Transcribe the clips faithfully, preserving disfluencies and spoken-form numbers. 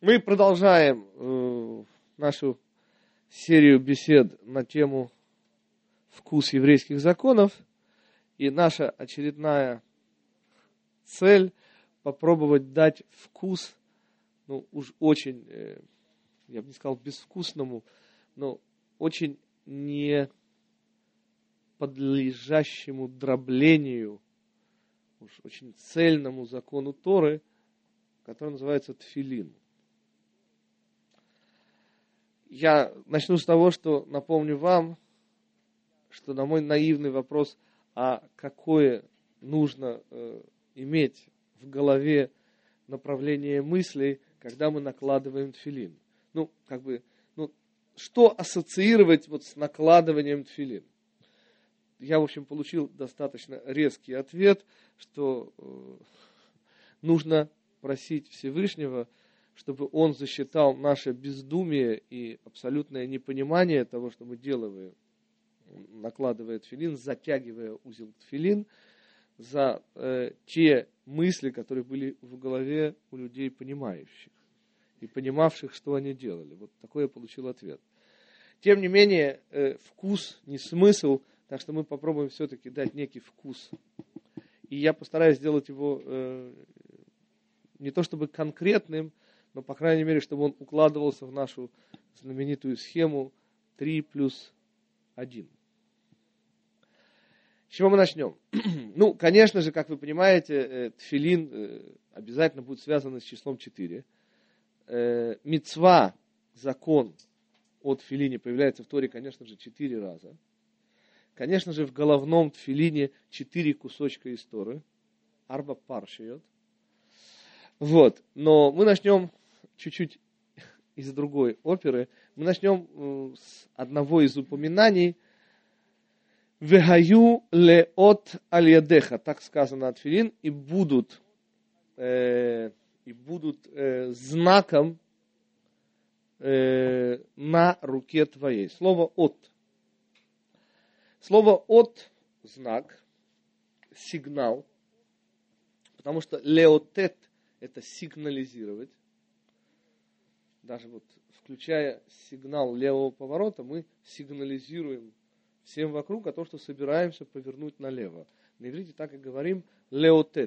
Мы продолжаем э, нашу серию бесед на тему «Вкус еврейских законов». И наша очередная цель – попробовать дать вкус, ну уж очень, э, я бы не сказал безвкусному, но очень не подлежащему дроблению, уж очень цельному закону Торы, который называется тфилин. Я начну с того, что напомню вам, что на мой наивный вопрос, а какое нужно э, иметь в голове направление мыслей, когда мы накладываем тфилин. Ну, как бы, ну, что ассоциировать вот с накладыванием тфилин? Я, в общем, получил достаточно резкий ответ, что э, нужно просить Всевышнего, чтобы Он засчитал наше бездумие и абсолютное непонимание того, что мы делаем, накладывая тфилин, затягивая узел тфилин, за э, те мысли, которые были в голове у людей понимающих и понимавших, что они делали. Вот такой я получил ответ. Тем не менее, э, вкус не смысл, так что мы попробуем все-таки дать некий вкус. И я постараюсь сделать его э, не то чтобы конкретным, но, по крайней мере, чтобы он укладывался в нашу знаменитую схему три плюс один. С чего мы начнем? Ну, конечно же, как вы понимаете, тфилин обязательно будет связан с числом четыре. Мицва, закон о тфилине появляется в Торе, конечно же, четыре раза. Конечно же, в головном тфилине четыре кусочка из Торы. Арба паршиот. Вот. Но мы начнем чуть-чуть из другой оперы. Мы начнем с одного из упоминаний. «Вегаю леот аль-ядеха», так сказано от тфилин, и будут, э, и будут э, знаком э, на руке твоей. Слово «от». Слово «от» – знак, сигнал, потому что леотет – это сигнализировать. Даже вот включая сигнал левого поворота, мы сигнализируем всем вокруг о том, что собираемся повернуть налево. На иврите так и говорим леотет.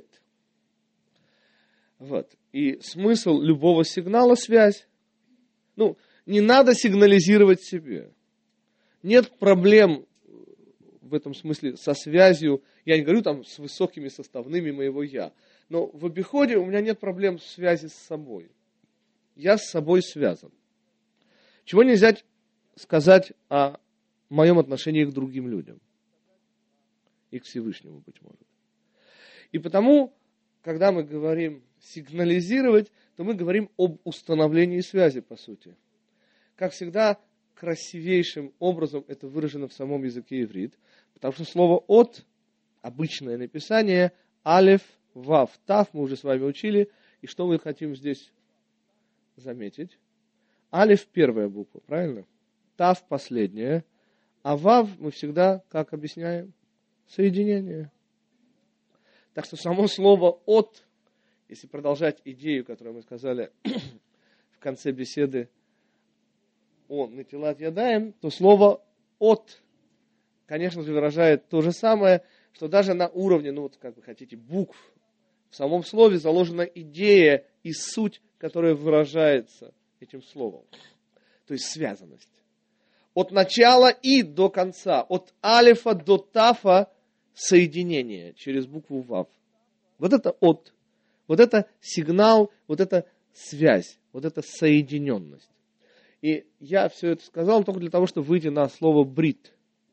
Вот. И смысл любого сигнала – связь. Ну, не надо сигнализировать себе. Нет проблем в этом смысле со связью. Я не говорю там с высокими составными моего «я». Но в обиходе у меня нет проблем в связи с собой. Я с собой связан. Чего нельзя сказать о моем отношении к другим людям. И к Всевышнему, быть может. И потому, когда мы говорим сигнализировать, то мы говорим об установлении связи, по сути. Как всегда, красивейшим образом это выражено в самом языке иврит, потому что слово «от», обычное написание, алеф, вав, тав, мы уже с вами учили, и что мы хотим здесь заметить? Алеф первая буква, правильно? Тав последняя. А вав мы всегда, как объясняем? Соединение. Так что само слово «от», если продолжать идею, которую мы сказали в конце беседы о Нетилат Ядаем, то слово «от», конечно же, выражает то же самое, что даже на уровне, ну вот как вы хотите, букв, в самом слове заложена идея и суть, которая выражается этим словом. То есть связанность. От начала и до конца. От алифа до тафа соединение через букву вав. Вот это от. Вот это сигнал, вот это связь, вот это соединенность. И я все это сказал только для того, чтобы выйти на слово брит.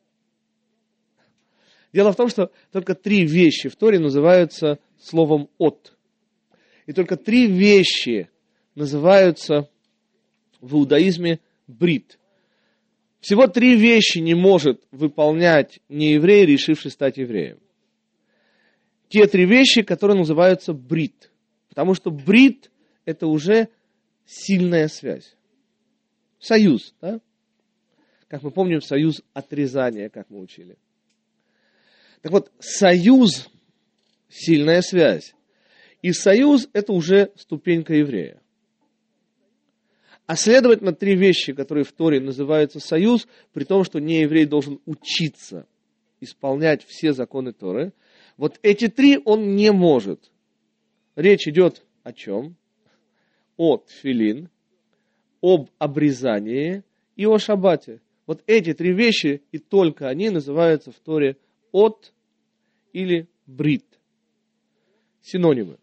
Дело в том, что только три вещи в Торе называются словом от. И только три вещи называются в иудаизме брит. Всего три вещи не может выполнять нееврей, решивший стать евреем. Те три вещи, которые называются брит. Потому что брит – это уже сильная связь. Союз, да? Как мы помним, союз отрезания, как мы учили. Так вот, союз – сильная связь. И союз – это уже ступенька еврея. А следовательно, три вещи, которые в Торе называются союз, при том, что нееврей должен учиться исполнять все законы Торы. Вот эти три он не может. Речь идет о чем? О тфилин, об обрезании и о шаббате. Вот эти три вещи, и только они называются в Торе от или брит. Синонимы.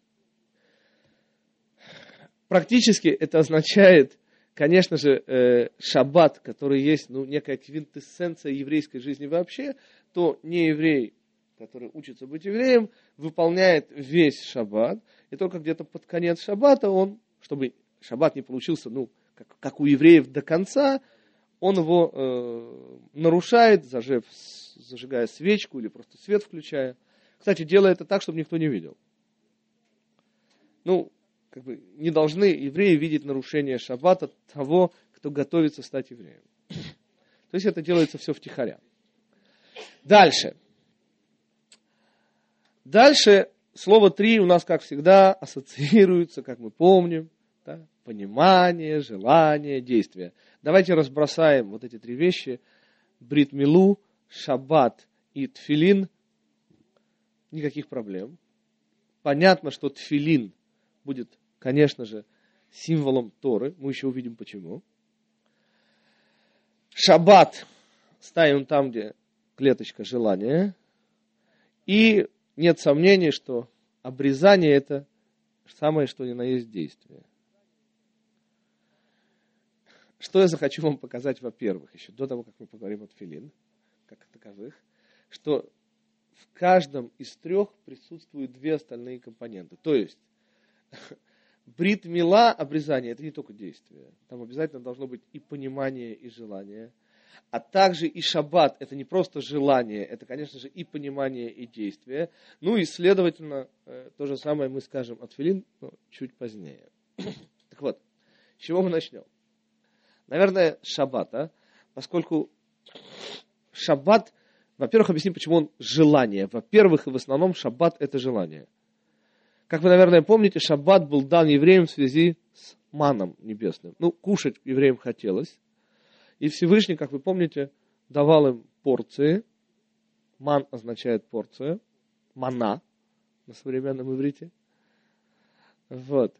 Практически это означает, конечно же, э, шаббат, который есть, ну, некая квинтэссенция еврейской жизни вообще, то нееврей, который учится быть евреем, выполняет весь шаббат, и только где-то под конец шаббата он, чтобы шаббат не получился, ну, как, как у евреев до конца, он его э, нарушает, зажев, зажигая свечку или просто свет включая. Кстати, делая это так, чтобы никто не видел. Ну, как бы не должны евреи видеть нарушение шаббата того, кто готовится стать евреем. То есть это делается все втихаря. Дальше. Дальше слово три у нас, как всегда, ассоциируется, как мы помним, да, понимание, желание, действие. Давайте разбросаем вот эти три вещи. Брит милу, шаббат и тфилин. Никаких проблем. Понятно, что тфилин будет, конечно же, символом Торы. Мы еще увидим почему. Шаббат ставим там, где клеточка желания. И нет сомнений, что обрезание это самое, что ни на есть действие. Что я захочу вам показать, во-первых, еще до того, как мы поговорим о тфилин, как таковых, что в каждом из трех присутствуют две остальные компоненты. То есть, брит мила, обрезание, это не только действие. Там обязательно должно быть и понимание, и желание. А также и шаббат, это не просто желание, это, конечно же, и понимание, и действие. Ну и, следовательно, то же самое мы скажем о тфилин, но чуть позднее. Так вот, с чего мы начнем? Наверное, с шаббата, поскольку шаббат, во-первых, объясним, почему он желание. Во-первых, и в основном шаббат это желание. Как вы, наверное, помните, шаббат был дан евреям в связи с маном небесным. Ну, кушать евреям хотелось. И Всевышний, как вы помните, давал им порции. Ман означает порция. Мана на современном иврите. Вот.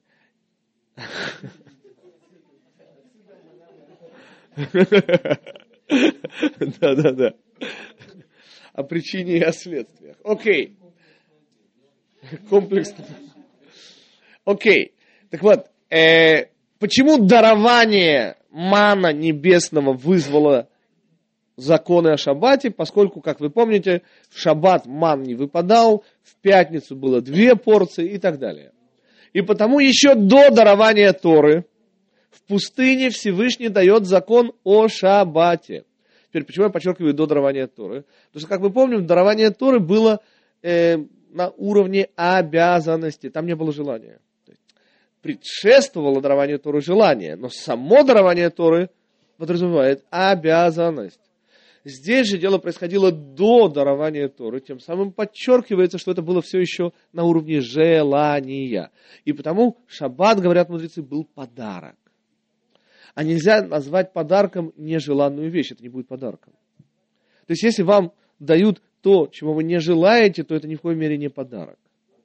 Да-да-да. О причине и о следствиях. Окей. Комплексно. Окей. Так вот, э, почему дарование мана небесного вызвало законы о шаббате? Поскольку, как вы помните, в шаббат ман не выпадал, в пятницу было две порции и так далее. И потому еще до дарования Торы в пустыне Всевышний дает закон о шаббате. Теперь, почему я подчеркиваю до дарования Торы? Потому что, как мы помним, дарование Торы было э, на уровне обязанности. Там не было желания. Предшествовало дарованию Торы желание, но само дарование Торы подразумевает обязанность. Здесь же дело происходило до дарования Торы, тем самым подчеркивается, что это было все еще на уровне желания. И потому шаббат, говорят мудрецы, был подарок. А нельзя назвать подарком нежеланную вещь, это не будет подарком. То есть, если вам дают то, чего вы не желаете, то это ни в коей мере не подарок.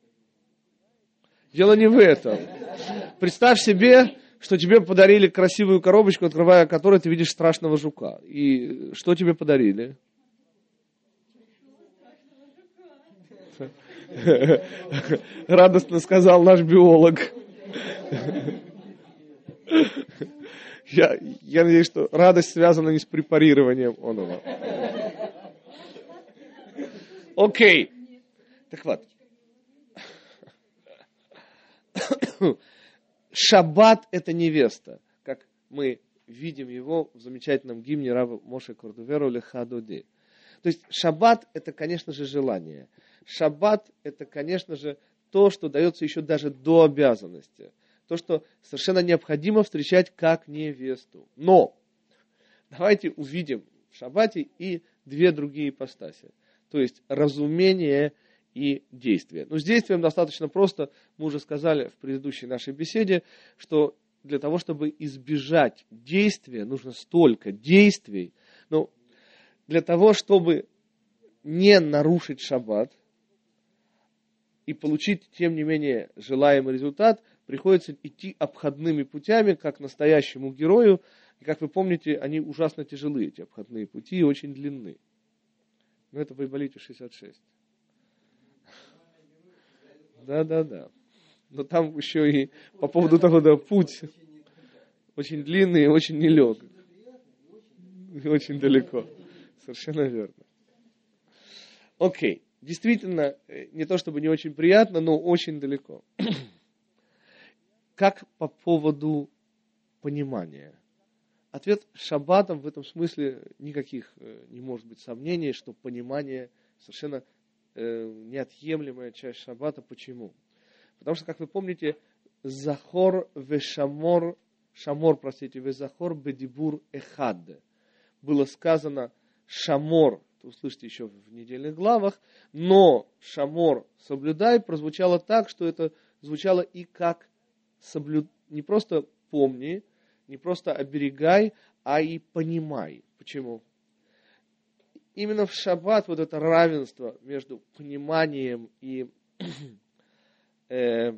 Дело не в этом. Представь себе, что тебе подарили красивую коробочку, открывая которую ты видишь страшного жука. И что тебе подарили? Радостно сказал наш биолог. Я, я надеюсь, что радость связана не с препарированием оного. Окей. Так вот. Шаббат – это невеста, как мы видим его в замечательном гимне Рава Моше Кордуверу «Леха доди». То есть шаббат – это, конечно же, желание. Шаббат – это, конечно же, то, что дается еще даже до обязанности. То, что совершенно необходимо встречать как невесту. Но давайте увидим в шаббате и две другие ипостаси. То есть разумение и действие. Но с действием достаточно просто. Мы уже сказали в предыдущей нашей беседе, что для того, чтобы избежать действия, нужно столько действий. Но для того, чтобы не нарушить шаббат и получить, тем не менее, желаемый результат, приходится идти обходными путями, как настоящему герою. И, как вы помните, они ужасно тяжелые, эти обходные пути, и очень длинны. Но это в Айболите шестьдесят шесть. Да-да-да. Но там еще и по поводу того, да, путь очень длинный и очень нелегкий. И очень далеко. Совершенно верно. Окей. Действительно, не то чтобы не очень приятно, но очень далеко. Как по поводу понимания? Ответ шаббатом в этом смысле никаких не может быть сомнений, что понимание совершенно э, неотъемлемая часть шаббата. Почему? Потому что, как вы помните, захор вешамор, шамор, простите, везахор бедибур эхад. Было сказано шамор, услышите еще в недельных главах, но шамор соблюдай прозвучало так, что это звучало и как соблюд... не просто помни, не просто оберегай, а и понимай. Почему? Именно в шаббат вот это равенство между пониманием и э,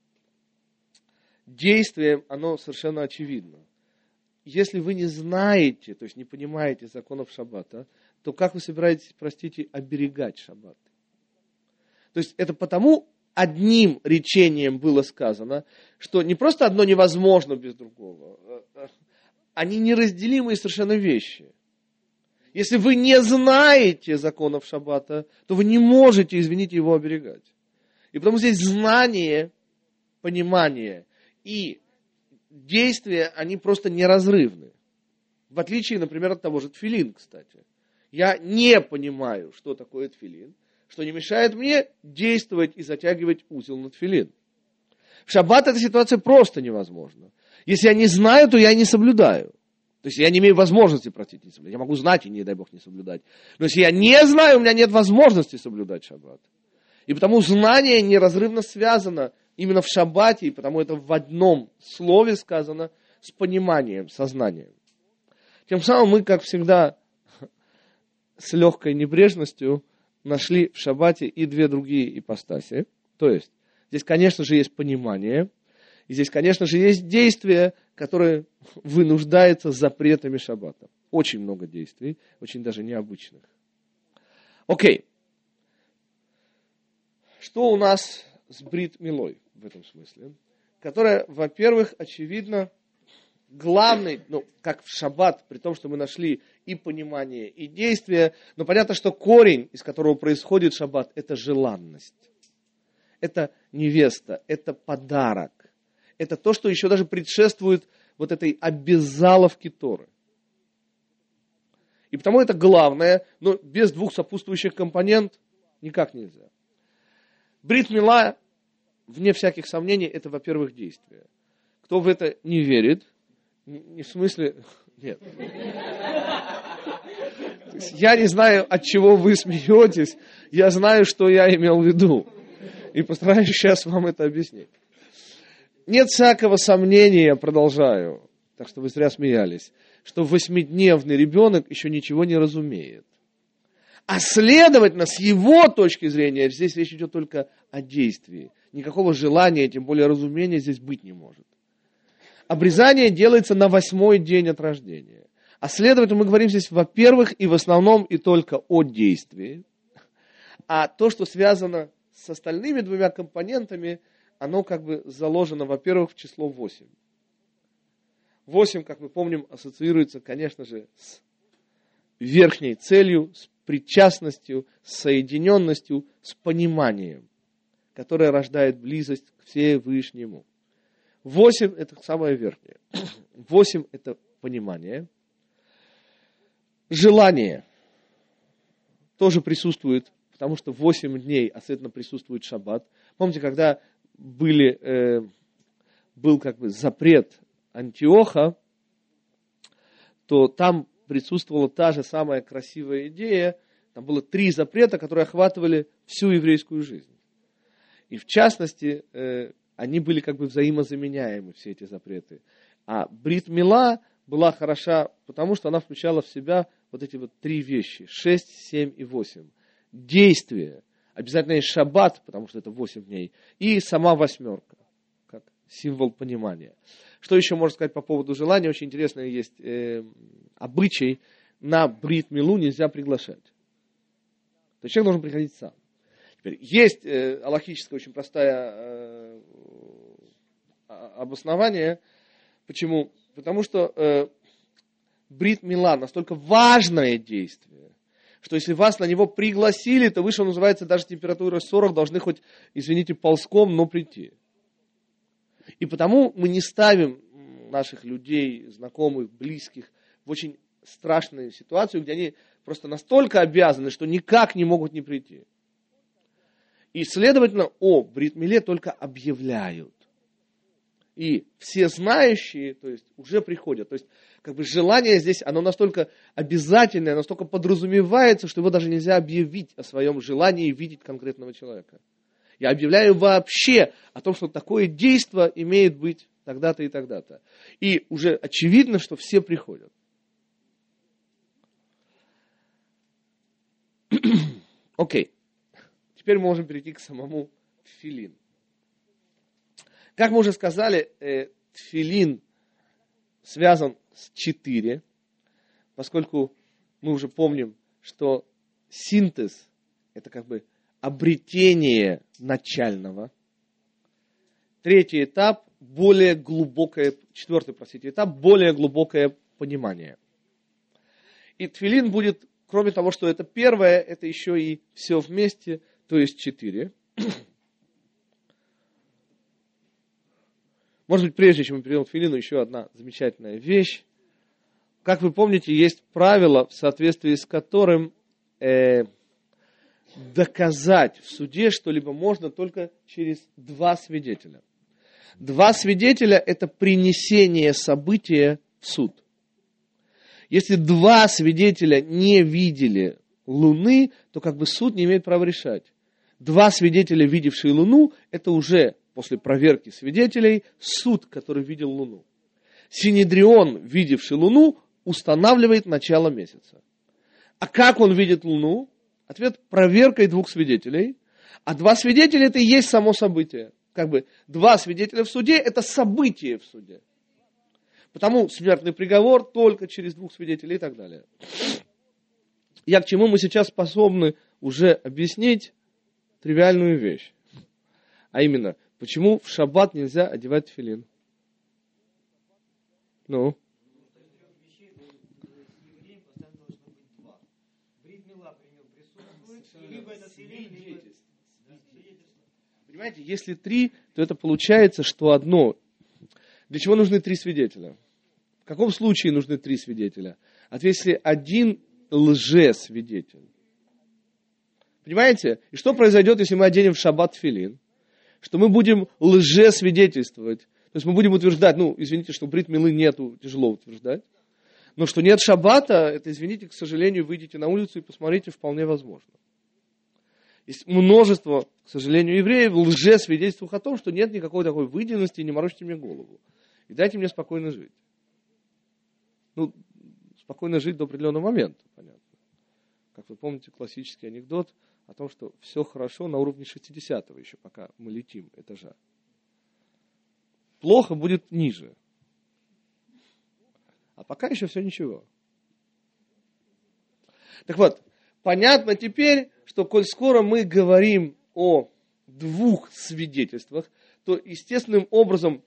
действием, оно совершенно очевидно. Если вы не знаете, то есть не понимаете законов шаббата, то как вы собираетесь, простите, оберегать шаббат? То есть это потому одним речением было сказано, что не просто одно невозможно без другого, они неразделимые совершенно вещи. Если вы не знаете законов шаббата, то вы не можете, извините, его оберегать. И потому здесь знание, понимание и действия, они просто неразрывны. В отличие, например, от того же тфилин, кстати. Я не понимаю, что такое тфилин, что не мешает мне действовать и затягивать узел на тфилин. В шаббат эта ситуация просто невозможна. Если я не знаю, то я не соблюдаю. То есть я не имею возможности, простите, не соблюдать. Я могу знать и, не дай Бог, не соблюдать. Но если я не знаю, у меня нет возможности соблюдать шаббат. И потому знание неразрывно связано именно в шаббате, и потому это в одном слове сказано с пониманием, сознанием. Тем самым мы, как всегда, с легкой небрежностью нашли в шаббате и две другие ипостаси. То есть, здесь, конечно же, есть понимание, и здесь, конечно же, есть действия, которые вынуждаются запретами шаббата. Очень много действий, очень даже необычных. Окей. Что у нас с брит милой в этом смысле? Которая, во-первых, очевидно, главный, ну, как в шаббат, при том, что мы нашли и понимание, и действие, но понятно, что корень, из которого происходит шаббат, это желанность. Это невеста, это подарок. Это то, что еще даже предшествует вот этой обязаловке Торы. И потому это главное, но без двух сопутствующих компонент никак нельзя. Брит мила, вне всяких сомнений, это, во-первых, действие. Кто в это не верит, не в смысле... Нет. Я не знаю, от чего вы смеетесь. Я знаю, что я имел в виду. И постараюсь сейчас вам это объяснить. Нет всякого сомнения, я продолжаю, так что вы зря смеялись, что восьмидневный ребенок еще ничего не разумеет. А следовательно, с его точки зрения, здесь речь идет только о действии. Никакого желания, тем более разумения здесь быть не может. Обрезание делается на восьмой день от рождения. А следовательно, мы говорим здесь, во-первых, и в основном, и только о действии. А то, что связано с остальными двумя компонентами, оно как бы заложено, во-первых, в число восемь. Восемь, как мы помним, ассоциируется, конечно же, с верхней целью, с причастностью, с соединенностью, с пониманием, которое рождает близость к Всевышнему. Восемь – это самое верхнее. Восемь – это понимание. Желание тоже присутствует, потому что восемь дней, особенно присутствует шаббат. Помните, когда были, э, был как бы запрет Антиоха, то там присутствовала та же самая красивая идея. Там было три запрета, которые охватывали всю еврейскую жизнь. И в частности, э, они были как бы взаимозаменяемы, все эти запреты. А брит мила была хороша, потому что она включала в себя вот эти вот три вещи. Шесть, семь и восемь. Действие. Обязательно есть шаббат, потому что это восемь дней. И сама восьмерка, как символ понимания. Что еще можно сказать по поводу желания? Очень интересный есть э, обычай. На брит милу нельзя приглашать. То есть человек должен приходить сам. Теперь, есть э, алахическое очень простое э, обоснование. Почему? Потому что э, брит мила настолько важное действие, что если вас на него пригласили, то вы, что называется, даже температура сорок, должны хоть, извините, ползком, но прийти. И потому мы не ставим наших людей, знакомых, близких в очень страшную ситуацию, где они просто настолько обязаны, что никак не могут не прийти. И, следовательно, о брит миле только объявляют. И все знающие, то есть, уже приходят. То есть, как бы желание здесь, оно настолько обязательное, настолько подразумевается, что его даже нельзя объявить о своем желании видеть конкретного человека. Я объявляю вообще о том, что такое действие имеет быть тогда-то и тогда-то. И уже очевидно, что все приходят. Окей. Теперь мы можем перейти к самому тфилин. Как мы уже сказали, э, тфилин связан с четыре, поскольку мы уже помним, что синтез – это как бы обретение начального. Третий этап – более глубокое, четвертый, простите, этап – более глубокое понимание. И тфилин будет, кроме того, что это первое, это еще и все вместе, то есть четыре. Может быть, прежде чем мы перейдем к тфилину, еще одна замечательная вещь. Как вы помните, есть правило, в соответствии с которым э, доказать в суде что-либо можно только через два свидетеля. Два свидетеля – это принесение события в суд. Если два свидетеля не видели Луны, то как бы суд не имеет права решать. Два свидетеля, видевшие Луну, это уже после проверки свидетелей суд, который видел Луну. Синедрион, видевший Луну, устанавливает начало месяца. А как он видит Луну? Ответ – проверкой двух свидетелей. А два свидетеля – это и есть само событие. Как бы два свидетеля в суде – это событие в суде. Потому смертный приговор только через двух свидетелей и так далее. Я к чему мы сейчас способны уже объяснить тривиальную вещь. А именно, почему в шаббат нельзя одевать тфилин? Ну? Понимаете, если три, то это получается, что одно. Для чего нужны три свидетеля? В каком случае нужны три свидетеля? А если один лжесвидетель. Понимаете? И что произойдет, если мы оденем в шаббат тфилин? Что мы будем лжесвидетельствовать. То есть мы будем утверждать, ну, извините, что брит милы нету, тяжело утверждать. Но что нет шаббата, это, извините, к сожалению, выйдите на улицу и посмотрите, вполне возможно. Есть множество, к сожалению, евреев, лжесвидетельствуют о том, что нет никакой такой выделенности, не морочьте мне голову. И дайте мне спокойно жить. Ну, спокойно жить до определенного момента, понятно. Как вы помните, классический анекдот о том, что все хорошо на уровне шестидесятого еще, пока мы летим этажа. Плохо будет ниже. А пока еще все ничего. Так вот, понятно теперь, что коль скоро мы говорим о двух свидетельствах, то естественным образом,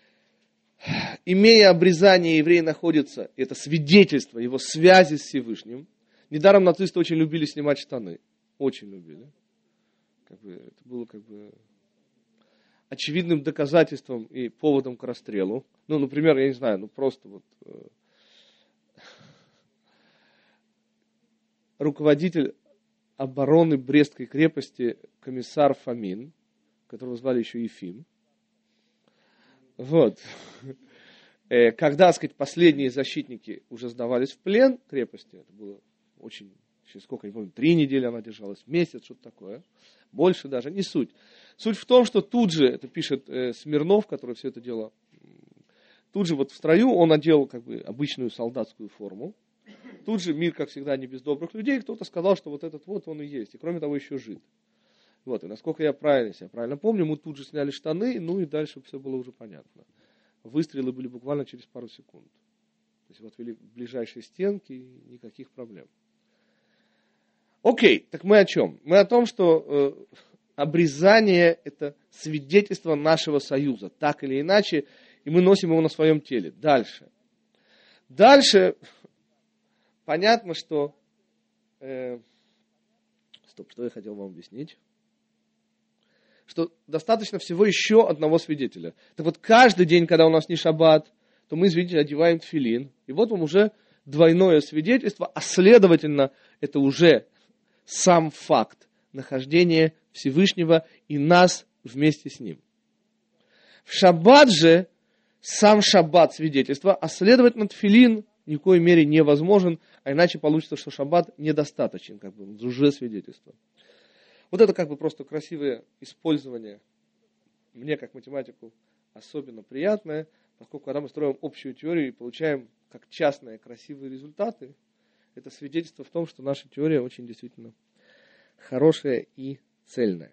имея обрезание, еврей находится, это свидетельство его связи с Всевышним. Недаром нацисты очень любили снимать штаны. Очень любили. Как бы, это было как бы очевидным доказательством и поводом к расстрелу. Ну, например, я не знаю, ну просто вот э, руководитель обороны Брестской крепости комиссар Фомин, которого звали еще Ефим. Вот. Когда, так сказать, последние защитники уже сдавались в плен крепости, это было очень, через сколько, не помню, три недели она держалась, месяц, что-то такое, больше даже, не суть. Суть в том, что тут же, это пишет э, Смирнов, который все это дело, тут же вот в строю он одел как бы обычную солдатскую форму. Тут же мир, как всегда, не без добрых людей. Кто-то сказал, что вот этот вот он и есть. И кроме того, еще жид. Вот, и насколько я правильно себя правильно помню, мы тут же сняли штаны, ну и дальше все было уже понятно. Выстрелы были буквально через пару секунд. То есть вот вели в ближайшие стенки, и никаких проблем. Окей, так мы о чем? Мы о том, что э, обрезание – это свидетельство нашего союза, так или иначе, и мы носим его на своем теле. Дальше. Дальше понятно, что... Э, стоп, что я хотел вам объяснить? Что достаточно всего еще одного свидетеля. Так вот, каждый день, когда у нас не шаббат, то мы, извините, одеваем тфилин. И вот вам уже двойное свидетельство, а следовательно, это уже сам факт нахождения Всевышнего и нас вместе с Ним. В шаббат же сам шаббат свидетельство, а следовательно, тфилин ни в коей мере невозможен, а иначе получится, что шаббат недостаточен, как бы уже свидетельство. Вот это как бы просто красивое использование, мне как математику особенно приятное, поскольку когда мы строим общую теорию и получаем как частные красивые результаты, это свидетельство в том, что наша теория очень действительно хорошая и цельная.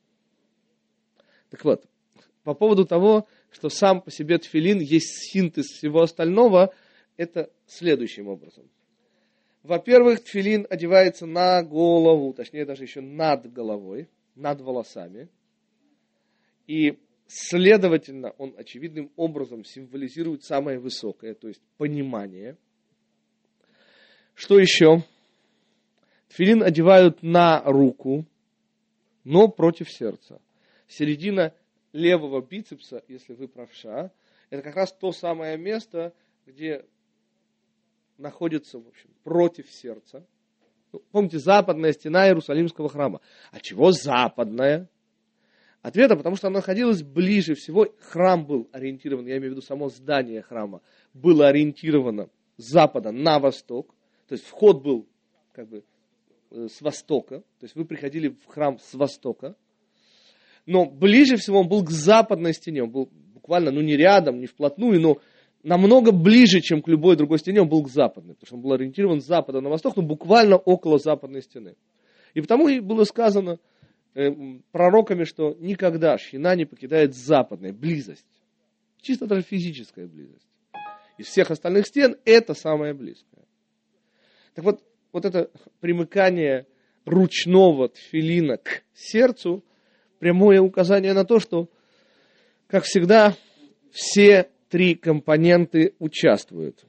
Так вот, по поводу того, что сам по себе тфилин есть синтез всего остального, это следующим образом. Во-первых, тфилин одевается на голову, точнее даже еще над головой, над волосами. И, следовательно, он очевидным образом символизирует самое высокое, то есть понимание. Что еще? Тфилин одевают на руку, но против сердца. Середина левого бицепса, если вы правша, это как раз то самое место, где находится, в общем, против сердца. Ну, помните, западная стена Иерусалимского храма. А чего западная? Ответ, потому что она находилась ближе всего. Храм был ориентирован, я имею в виду само здание храма, было ориентировано с запада на восток. То есть вход был как бы с востока. То есть вы приходили в храм с востока. Но ближе всего он был к западной стене. Он был буквально, ну не рядом, не вплотную, но намного ближе, чем к любой другой стене, он был к западной, потому что он был ориентирован с запада на восток, но буквально около западной стены. И потому и было сказано э, пророками, что никогда шхина не покидает западная близость. Чисто даже физическая близость. Из всех остальных стен это самое близкое. Так вот, вот это примыкание ручного тфилина к сердцу, прямое указание на то, что, как всегда, все три компоненты участвуют.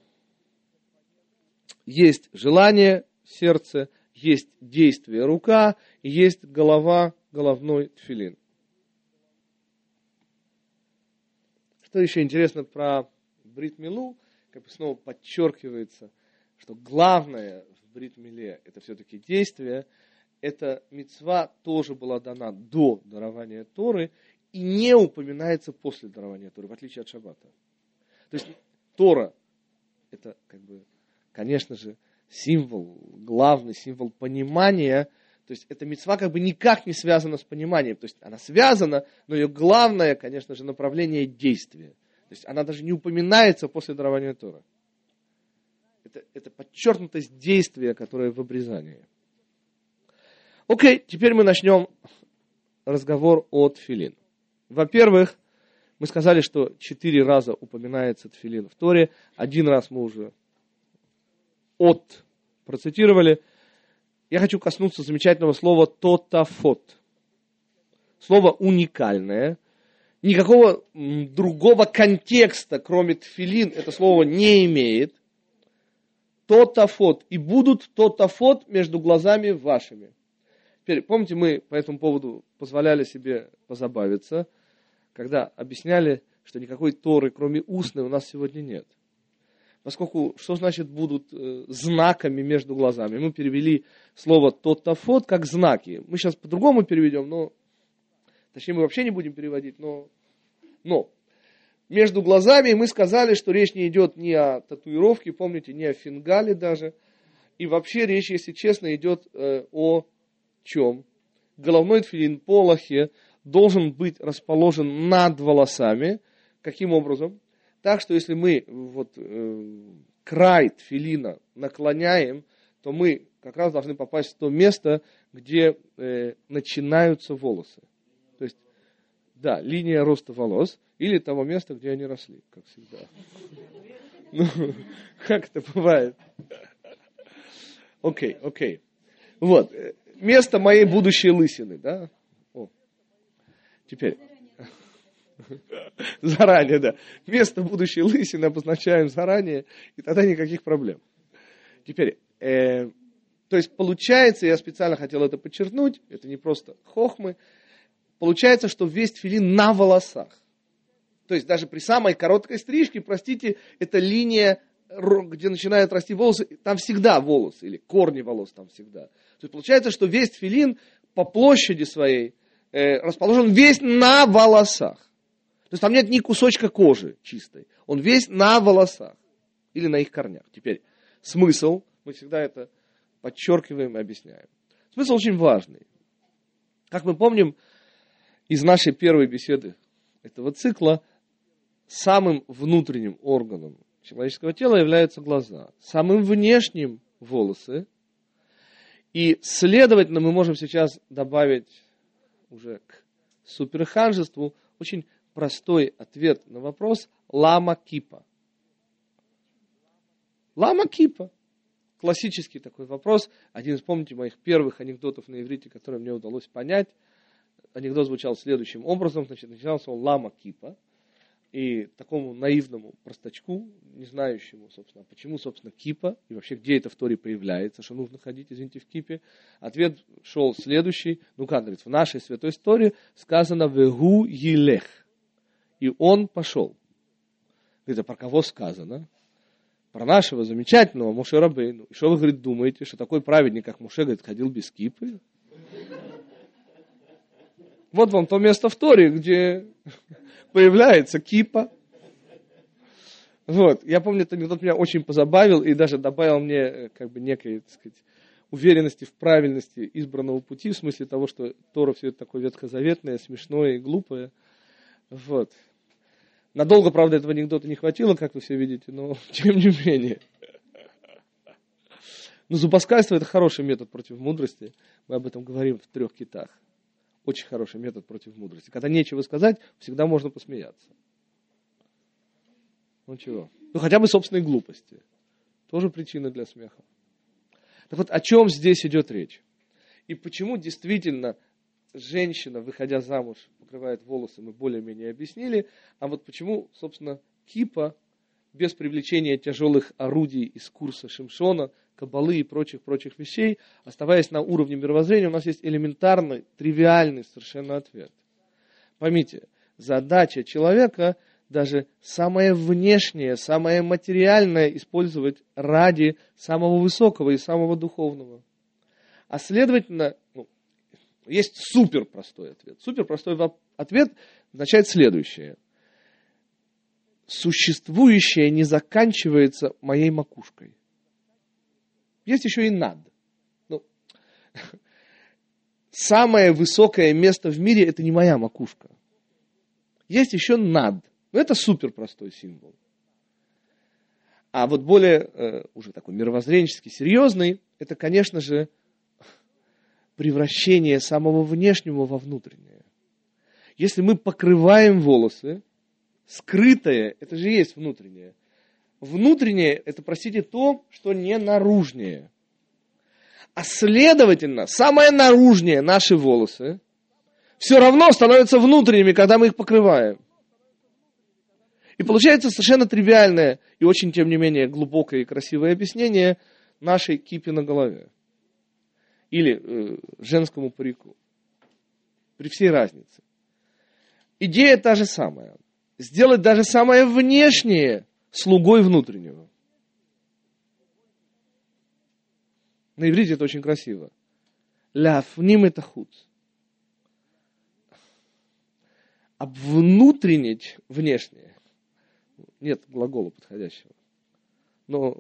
Есть желание, сердце, есть действие, рука, и есть голова, головной тфилин. Что еще интересно про брит милу, как бы снова подчеркивается, что главное в брит миле это все-таки действие. Эта мицва тоже была дана до дарования Торы и не упоминается после дарования Торы, в отличие от шаббата. То есть Тора – это, как бы, конечно же, символ, главный символ понимания. То есть эта мицва как бы никак не связана с пониманием. То есть она связана, но ее главное, конечно же, направление действия. То есть она даже не упоминается после дарования Тора. Это, это подчеркнутость действия, которое в обрезании. Окей, теперь мы начнем разговор о тфилин. Во-первых, мы сказали, что четыре раза упоминается тфилин в Торе. Один раз мы уже от процитировали. Я хочу коснуться замечательного слова тотафот. Слово уникальное. Никакого другого контекста, кроме тфилин, это слово не имеет. Тотафот. И будут тотафот между глазами вашими. Теперь, помните, мы по этому поводу позволяли себе позабавиться, когда объясняли, что никакой Торы, кроме устной, у нас сегодня нет. Поскольку, что значит будут э, знаками между глазами? Мы перевели слово тотафот как знаки. Мы сейчас по-другому переведем, но, точнее, мы вообще не будем переводить, но, но между глазами мы сказали, что речь не идет ни о татуировке, помните, ни о фингале даже. И вообще речь, если честно, идет э, о чем? Головной тфилин по Алахе должен быть расположен над волосами. Каким образом? Так, что если мы вот, э, край тфилина наклоняем, то мы как раз должны попасть в то место, где э, начинаются волосы. То есть, да, линия роста волос или того места, где они росли, как всегда. Ну, как это бывает? Окей, окей. Вот, место моей будущей лысины, да? О. Теперь. Заранее, да. Место будущей лысины обозначаем заранее, и тогда никаких проблем. Теперь, э, то есть получается, я специально хотел это подчеркнуть, это не просто хохмы, получается, что весь тфилин на волосах. То есть даже при самой короткой стрижке, простите, это линия, где начинают расти волосы, там всегда волосы, или корни волос там всегда. То есть получается, что весь тфилин по площади своей э, расположен весь на волосах. То есть там нет ни кусочка кожи чистой. Он весь на волосах или на их корнях. Теперь смысл, мы всегда это подчеркиваем и объясняем. Смысл очень важный. Как мы помним из нашей первой беседы этого цикла, самым внутренним органом человеческого тела являются глаза. Самым внешним – волосы. И, следовательно, мы можем сейчас добавить уже к суперханжеству очень простой ответ на вопрос «лама кипа». Лама кипа. Классический такой вопрос. Один из, помните, моих первых анекдотов на иврите, который мне удалось понять. Анекдот звучал следующим образом. Значит, начинался он «лама кипа». И такому наивному простачку, не знающему, собственно, почему, собственно, кипа, и вообще, где это в Торе появляется, что нужно ходить, извините, в кипе, ответ шел следующий. Ну как, говорит, в нашей святой истории сказано «вегу елех». И он пошел. Говорит, а про кого сказано? Про нашего замечательного Моше Рабейну. И что вы, говорит, думаете, что такой праведник, как Моше, говорит, ходил без кипы? Вот вам то место в Торе, где появляется кипа. Вот. Я помню, этот анекдот меня очень позабавил и даже добавил мне как бы некой, так сказать, уверенности в правильности избранного пути, в смысле того, что Тора все это такое ветхозаветное, смешное и глупое. Вот. Надолго, правда, этого анекдота не хватило, как вы все видите, но тем не менее. Но зубоскальство – это хороший метод против мудрости. Мы об этом говорим в трех китах. Очень хороший метод против мудрости. Когда нечего сказать, всегда можно посмеяться. Ну чего? Ну хотя бы собственной глупости. Тоже причина для смеха. Так вот, о чем здесь идет речь? И почему действительно женщина, выходя замуж, покрывает волосы, мы более-менее объяснили. А вот почему, собственно, кипа, без привлечения тяжелых орудий из курса Шимшона, каббалы и прочих-прочих вещей, оставаясь на уровне мировоззрения, у нас есть элементарный, тривиальный совершенно ответ. Поймите, задача человека даже самое внешнее, самое материальное использовать ради самого высокого и самого духовного. А следовательно, ну, есть супер простой ответ. Супер простой ответ означает следующее. Существующее не заканчивается моей макушкой. Есть еще и над. Ну, самое высокое место в мире – это не моя макушка. Есть еще над. Но это супер простой символ. А вот более, э, уже такой мировоззренческий, серьезный, это, конечно же, превращение самого внешнего во внутреннее. Если мы покрываем волосы, скрытое, это же есть внутреннее. Внутреннее, это, простите, то, что не наружнее. А следовательно, самое наружнее, наши волосы, все равно становятся внутренними, когда мы их покрываем. И получается совершенно тривиальное и очень, тем не менее, глубокое и красивое объяснение нашей кипи на голове. Или э, женскому парику. При всей разнице. Идея та же самая. Сделать даже самое внешнее слугой внутреннего. На иврите это очень красиво. Ляфним это худ. Обвнутреннить внешнее. Нет глагола подходящего. Но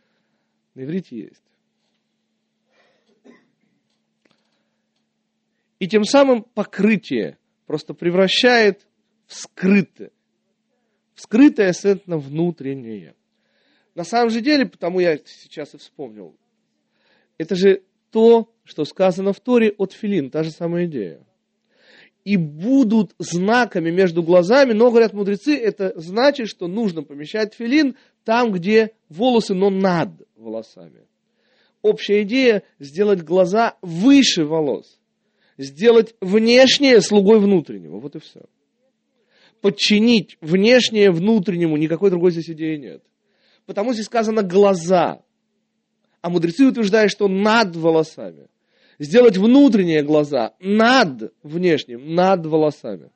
на иврите есть. И тем самым покрытие просто превращает в скрытое. В скрытое, соответственно, внутреннее. На самом же деле, потому я сейчас и вспомнил, это же то, что сказано в Торе от тфилин, та же самая идея. И будут знаками между глазами, но, говорят мудрецы, это значит, что нужно помещать тфилин там, где волосы, но над волосами. Общая идея – сделать глаза выше волос. Сделать внешнее слугой внутреннего. Вот и все. Подчинить внешнее внутреннему, никакой другой здесь идеи нет. Потому здесь сказано глаза. А мудрецы утверждают, что над волосами. Сделать внутренние глаза над внешним, над волосами.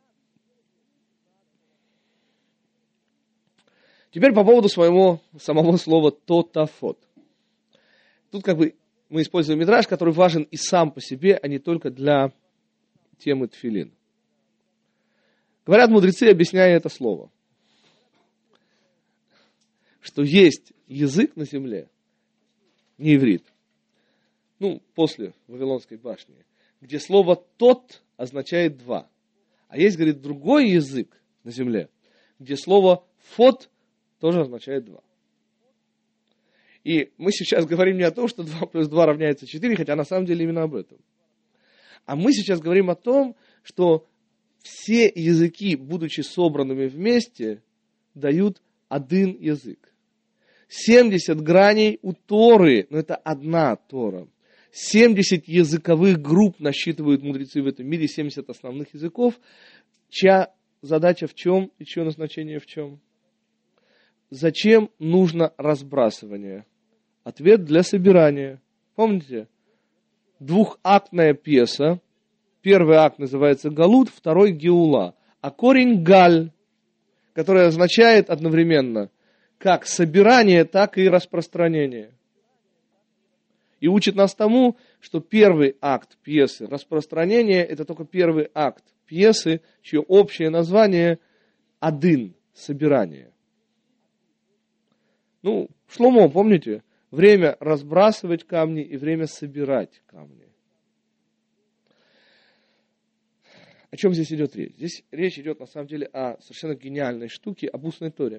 Теперь по поводу своего самого слова тотафот. Тут как бы мы используем мидраш, который важен и сам по себе, а не только для темы тфилин. Говорят мудрецы, объясняя это слово, что есть язык на земле, не иврит, ну, после Вавилонской башни, где слово «тот» означает «два». А есть, говорит, другой язык на земле, где слово «фот» тоже означает «два». И мы сейчас говорим не о том, что два плюс два равняется четыре, хотя на самом деле именно об этом. А мы сейчас говорим о том, что все языки, будучи собранными вместе, дают один язык. семьдесят граней у Торы, но это одна Тора. семьдесят языковых групп насчитывают мудрецы в этом мире, семьдесят основных языков, чья задача в чем и чье назначение в чем? Зачем нужно разбрасывание? Ответ для собирания. Помните? Двухактная пьеса. Первый акт называется Галут, второй Геула. А корень Галь, который означает одновременно как собирание, так и распространение. И учит нас тому, что первый акт пьесы распространение, это только первый акт пьесы, чье общее название один, собирание. Ну, Шломо, помните? Время разбрасывать камни и время собирать камни. О чем здесь идет речь? Здесь речь идет на самом деле о совершенно гениальной штуке, об устной Торе.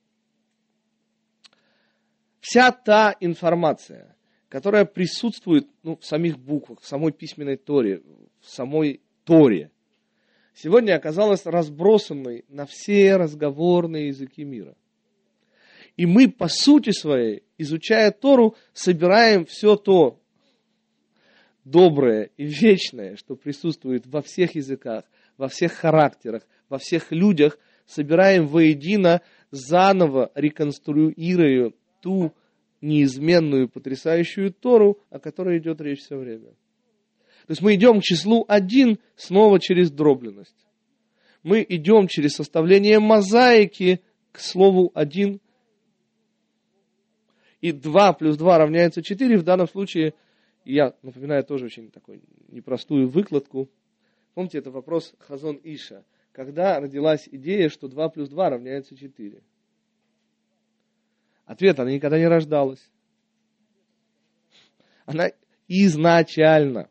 Вся та информация, которая присутствует ну, в самих буквах, в самой письменной Торе, в самой Торе, сегодня оказалась разбросанной на все разговорные языки мира. И мы, по сути своей, изучая Тору, собираем все то доброе и вечное, что присутствует во всех языках, во всех характерах, во всех людях, собираем воедино, заново реконструируя ту неизменную, потрясающую Тору, о которой идет речь все время. То есть мы идем к числу один снова через дробленность. Мы идем через составление мозаики к слову один. И два плюс два равняется четыре. В данном случае, я напоминаю тоже очень такую непростую выкладку. Помните, это вопрос Хазон Иша. Когда родилась идея, что два плюс два равняется четыре? Ответ, она никогда не рождалась. Она изначально.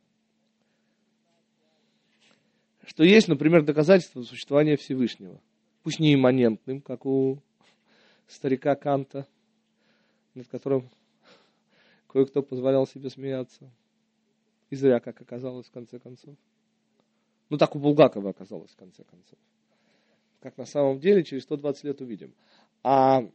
Что есть, например, доказательство существования Всевышнего. Пусть не имманентным, как у старика Канта, над которым кое-кто позволял себе смеяться. И зря, как оказалось, в конце концов. Ну, так у Булгакова оказалось, в конце концов. Как на самом деле, через сто двадцать лет увидим. А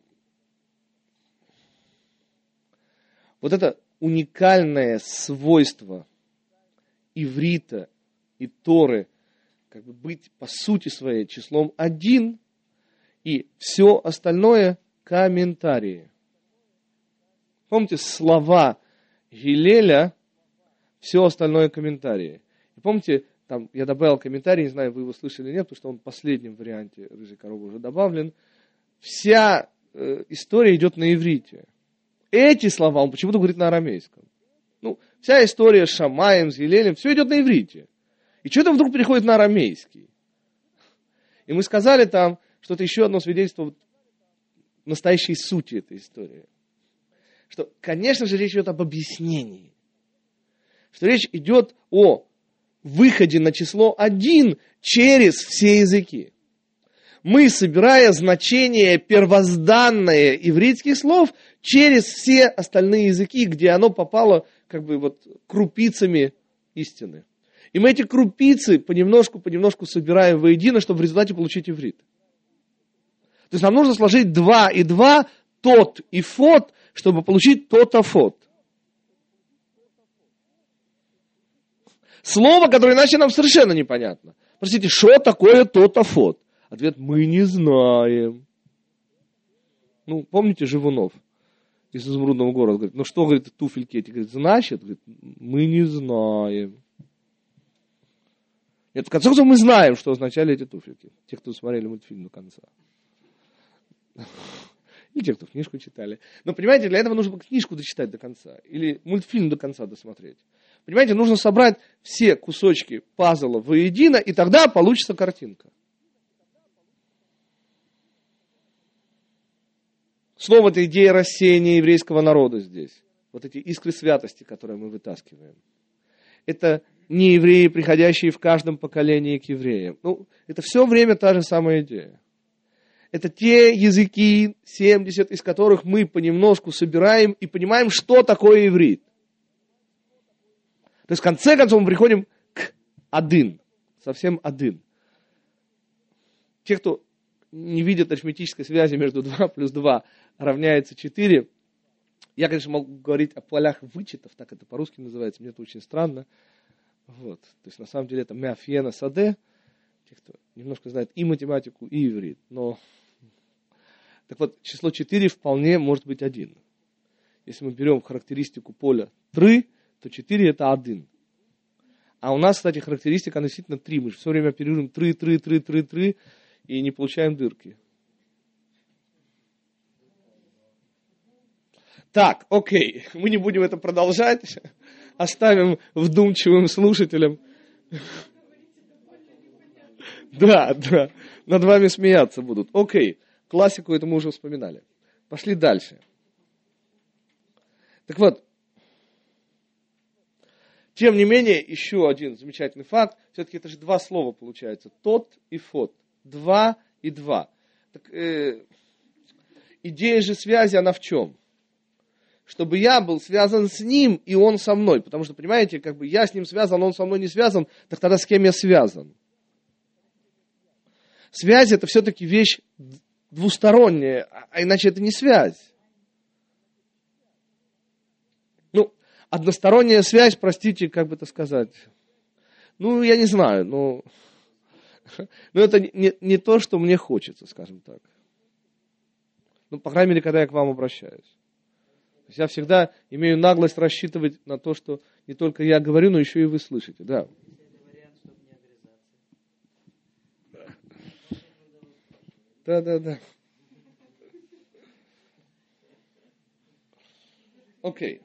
вот это уникальное свойство иврита и Торы, как бы быть по сути своей числом один, и все остальное комментарии. Помните слова Гилеля, все остальное комментарии. И помните, там я добавил комментарий, не знаю, вы его слышали или нет, потому что он в последнем варианте «Рыжей коровы» уже добавлен. Вся э, история идет на иврите. Эти слова он почему-то говорит на арамейском. Ну, вся история с Шамаем, с Гилелем, все идет на иврите. И что-то вдруг переходит на арамейский. И мы сказали там, что это еще одно свидетельство настоящей сути этой истории. Что, конечно же, речь идет об объяснении. Что речь идет о выходе на число один через все языки. Мы, собирая значение первозданное ивритских слов через все остальные языки, где оно попало как бы вот крупицами истины. И мы эти крупицы понемножку-понемножку собираем воедино, чтобы в результате получить иврит. То есть нам нужно сложить два и два, тот и фот, чтобы получить тот-афот. Слово, которое иначе нам совершенно непонятно. Простите, что такое тот-афот? Ответ: мы не знаем. Ну, помните Живунов из Изумрудного города? Говорит, ну что, говорит, туфельки эти? Говорит, значит, говорит, мы не знаем. Нет, в конце концов, мы знаем, что означали эти туфельки. Те, кто смотрели мультфильм до конца. Или те, кто книжку читали. Но, понимаете, для этого нужно книжку дочитать до конца. Или мультфильм до конца досмотреть. Понимаете, нужно собрать все кусочки пазла воедино, и тогда получится картинка. Снова эта идея рассеяния еврейского народа здесь. Вот эти искры святости, которые мы вытаскиваем. Это не евреи, приходящие в каждом поколении к евреям. Ну, это все время та же самая идея. Это те языки, семьдесят из которых мы понемножку собираем и понимаем, что такое иврит. То есть в конце концов мы приходим к один, совсем один. Те, кто не видят арифметической связи между два плюс два равняется четыре, я, конечно, могу говорить о полях вычетов, так это по-русски называется, мне это очень странно. Вот. То есть на самом деле это меафьена саде, те, кто немножко знает и математику, и иврит. Но так вот, число четыре вполне может быть один. Если мы берем характеристику поля три, то четыре это один. А у нас, кстати, характеристика относительно три. Мы же все время оперируем три, три, три, три, три и не получаем дырки. Так, окей, мы не будем это продолжать. Оставим вдумчивым слушателям. Да, да, над вами смеяться будут. Окей, классику это мы уже вспоминали. Пошли дальше. Так вот, тем не менее, еще один замечательный факт. Все-таки это же два слова получается. Тот и фот. Два и два. Так, э, идея же связи, она в чем? Чтобы я был связан с ним, и он со мной. Потому что, понимаете, как бы я с ним связан, он со мной не связан, так тогда с кем я связан? Связь это все-таки вещь двусторонняя, а иначе это не связь. Ну, односторонняя связь, простите, как бы это сказать, ну, я не знаю, но, но это не, не то, что мне хочется, скажем так. Ну, по крайней мере, когда я к вам обращаюсь. То есть я всегда имею наглость рассчитывать на то, что не только я говорю, но еще и вы слышите, да. Да, да, да. Окей.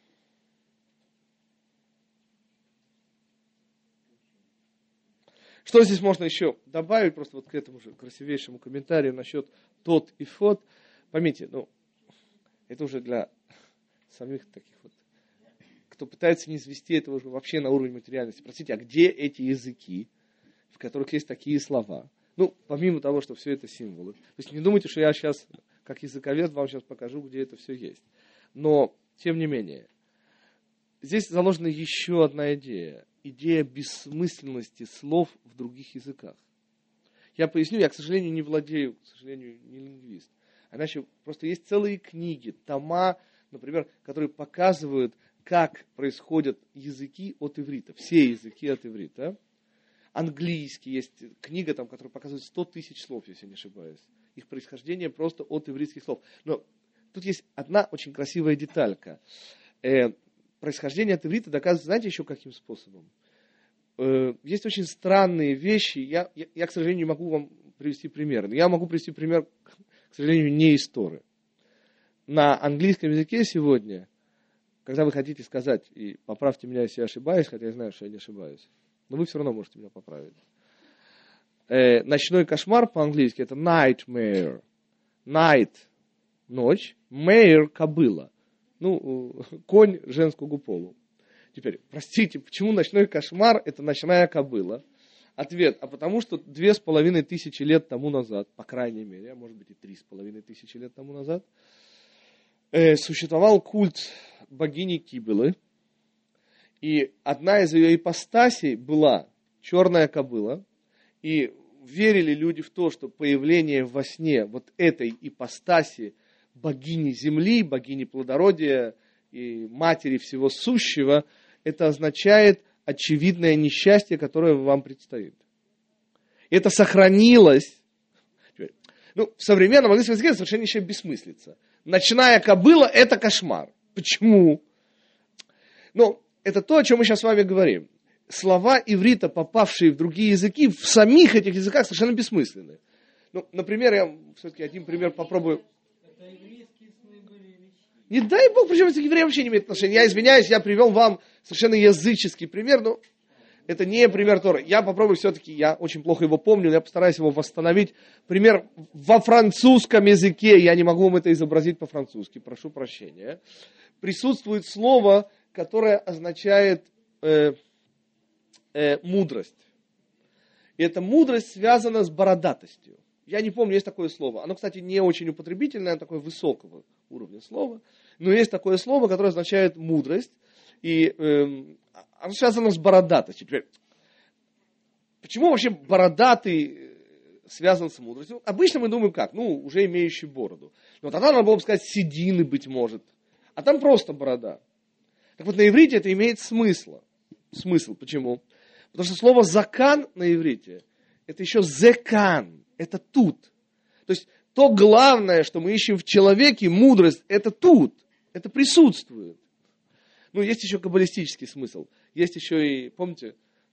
Что здесь можно еще добавить, просто вот к этому же красивейшему комментарию насчет тот и фот. Поймите, ну, это уже для самих таких вот, кто пытается не извести этого уже вообще на уровень материальности. Простите, а где эти языки, в которых есть такие слова? Ну, помимо того, что все это символы. То есть не думайте, что я сейчас, как языковед, вам сейчас покажу, где это все есть. Но, тем не менее, здесь заложена еще одна идея. Идея бессмысленности слов в других языках. Я поясню, я, к сожалению, не владею, к сожалению, не лингвист. Иначе просто есть целые книги, тома, например, которые показывают, как происходят языки от иврита. Все языки от иврита. Английский есть книга, там, которая показывает сто тысяч слов, если не ошибаюсь. Их происхождение просто от ивритских слов. Но тут есть одна очень красивая деталька. Э, происхождение от иврита доказывается, знаете, еще каким способом? Э, есть очень странные вещи. Я, я, я, к сожалению, не могу вам привести пример. Но я могу привести пример, к сожалению, не из Торы. На английском языке сегодня, когда вы хотите сказать, и поправьте меня, если я ошибаюсь, хотя я знаю, что я не ошибаюсь, но вы все равно можете меня поправить. Э, ночной кошмар по-английски это nightmare. Night – ночь, mare – кобыла. Ну, конь женского полу. Теперь, простите, почему ночной кошмар – это ночная кобыла? Ответ, а потому что две с половиной тысячи лет тому назад, по крайней мере, а может быть и три с половиной тысячи лет тому назад, э, существовал культ богини Кибелы, и одна из ее ипостасей была черная кобыла, и верили люди в то, что появление во сне вот этой ипостаси богини земли, богини плодородия и матери всего сущего, это означает очевидное несчастье, которое вам предстоит. Это сохранилось. Ну, в современном английском языке совершенно еще бессмыслица. Ночная кобыла – это кошмар. Почему? Ну, это то, о чем мы сейчас с вами говорим. Слова иврита, попавшие в другие языки, в самих этих языках совершенно бессмысленны. Ну, например, я все-таки один пример попробую. Не дай Бог, причем это к евреям вообще не имеет отношения. Я извиняюсь, я привел вам совершенно языческий пример, но это не пример Торы. Я попробую все-таки, я очень плохо его помню, но я постараюсь его восстановить. Пример во французском языке, я не могу вам это изобразить по-французски, прошу прощения. Присутствует слово, которое означает э, э, мудрость. И эта мудрость связана с бородатостью. Я не помню, есть такое слово. Оно, кстати, не очень употребительное, такое высокого уровня слова. Но есть такое слово, которое означает мудрость. И э, оно связано с бородатостью. Теперь, почему вообще бородатый связан с мудростью? Обычно мы думаем как? Ну, уже имеющий бороду. Но тогда надо было бы сказать седины, быть может. А там просто борода. Так вот, на иврите это имеет смысл. Смысл. Почему? Потому что слово «закан» на иврите это еще «зекан». Это тут. То есть, то главное, что мы ищем в человеке, мудрость, это тут. Это присутствует. Ну, есть еще каббалистический смысл. Есть еще и, помните,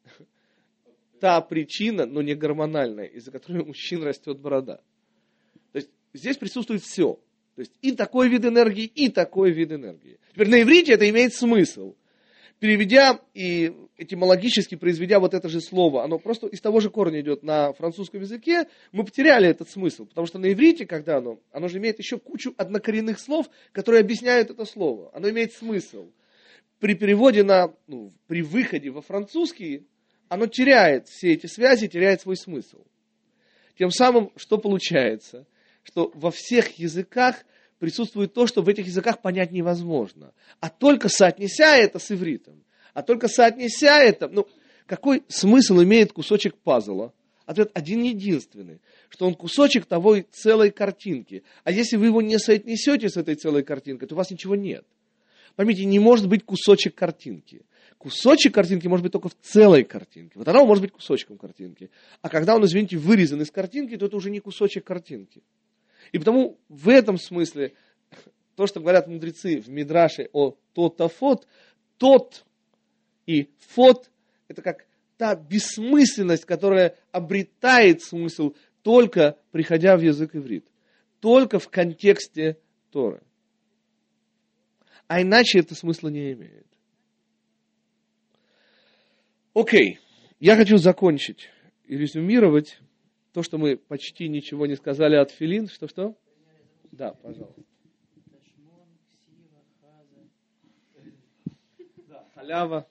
та причина, но не гормональная, из-за которой у мужчин растет борода. То есть, здесь присутствует все. То есть, и такой вид энергии, и такой вид энергии. Теперь, на иврите это имеет смысл. Переведя и этимологически произведя вот это же слово, оно просто из того же корня идет на французском языке, мы потеряли этот смысл. Потому что на иврите, когда оно, оно же имеет еще кучу однокоренных слов, которые объясняют это слово. Оно имеет смысл. При переводе на, ну, при выходе во французский, оно теряет все эти связи, теряет свой смысл. Тем самым, что получается? Что во всех языках присутствует то, что в этих языках понять невозможно. А только соотнеся это с ивритом, а только соотнеся это, ну, какой смысл имеет кусочек пазла? Ответ один единственный, что он кусочек того целой картинки. А если вы его не соотнесете с этой целой картинкой, то у вас ничего нет. Поймите, не может быть кусочек картинки. Кусочек картинки может быть только в целой картинке. Вот она может быть кусочком картинки. А когда он, извините, вырезан из картинки, то это уже не кусочек картинки. И потому в этом смысле то, что говорят мудрецы в Мидраше о тотафот, тот и фот, это как та бессмысленность, которая обретает смысл только приходя в язык иврит, только в контексте Торы. А иначе это смысла не имеет. Окей, я хочу закончить и резюмировать то, что мы почти ничего не сказали от Тфилин. Что-что? Да, пожалуйста. Да, халява.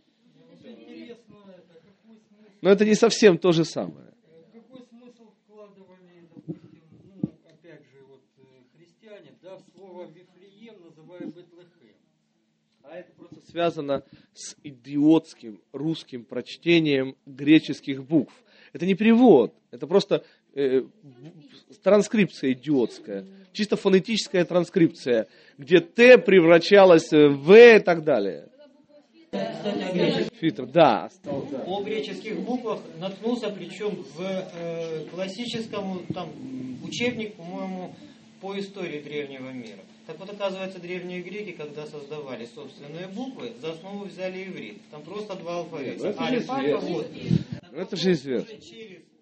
Но это не совсем то же самое. Какой смысл вкладывали, допустим, ну, опять же, вот христиане, да, в слово Вифлеем называют Бетлехем. А это просто связано с идиотским русским прочтением греческих букв. Это не перевод, это просто э, транскрипция идиотская, чисто фонетическая транскрипция, где Т превращалось в В и так далее. Фильтр, да. О греческих буквах наткнулся, причем в э, классическом там, учебник, по-моему, по истории древнего мира. Так вот, оказывается, древние греки, когда создавали собственные буквы, за основу взяли иврит. Там просто два алфавита. Это же известно. Вот. Это же известно. Через